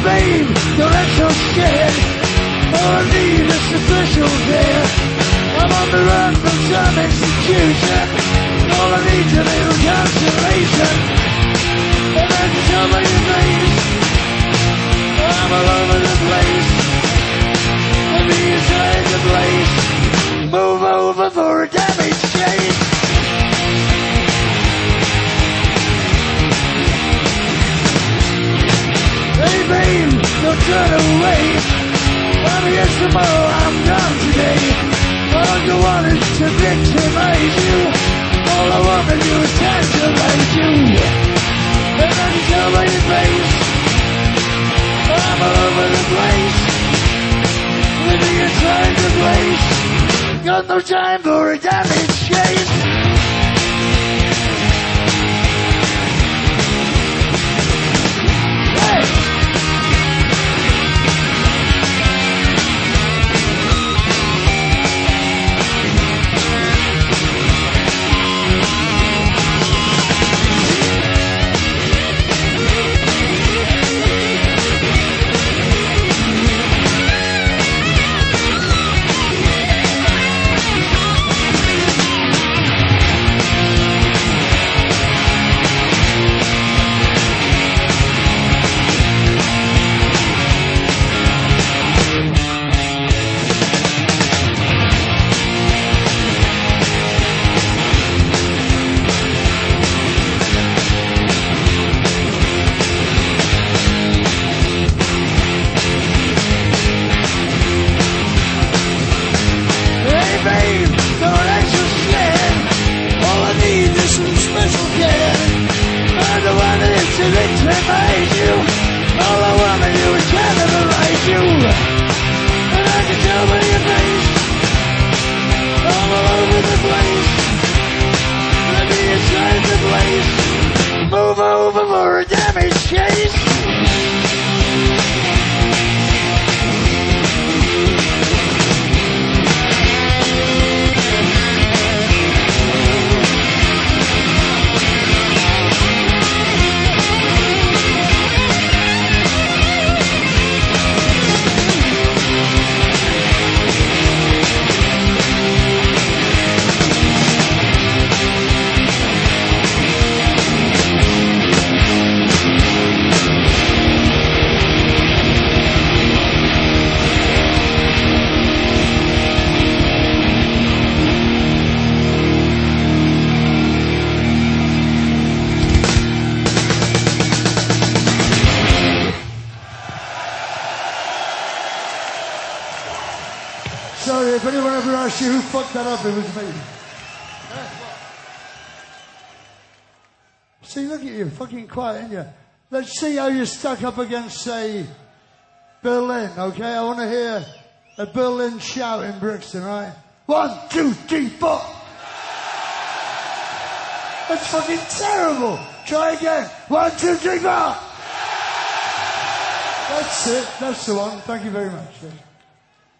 babe, don't act so scared. All I need is a special care. I'm on the run from some execution. All I need's a little consolation. And I can tell by your face, I'm all over the place. Let me inside the place. Move over for a damage chase. Hey babe, don't turn away. I'm here tomorrow, I'm gone today. All you want is to victimize you. All I want to do is tantalize you. And I can tell by your face, I'm all over the place. Living inside the place. Got no time for a damage chase. Sorry, if anyone ever asked you who fucked that up, it was me. See, look at you, fucking quiet, ain't you? Let's see how you stack up against, say, Berlin, okay? I want to hear a Berlin shout in Brixton, right? 1, 2, 3, 4. That's fucking terrible. Try again. 1, 2, 3, 4. That's it. That's the one. Thank you very much.